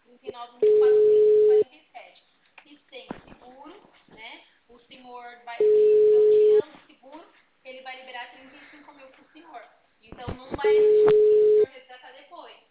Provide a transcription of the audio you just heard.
39.447. E sem seguro, né? O senhor vai, eu tirando o seguro, ele vai liberar 35 mil pro senhor. Então não vai existir o senhor resgatar depois.